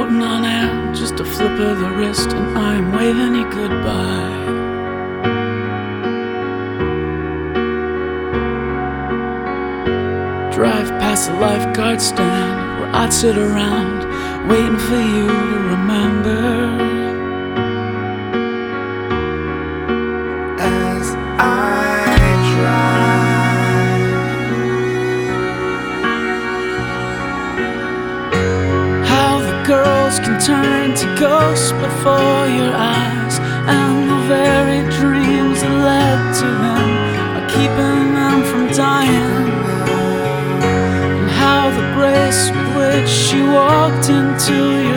floating on air, just a flip of the wrist, and I'm waving you goodbye. Drive past the lifeguard stand where I'd sit around waiting for you to remember. As I drive, how the girls can turn to ghosts before your eyes, and the very dreams that led to them are keeping them from dying. The grace with which she walked into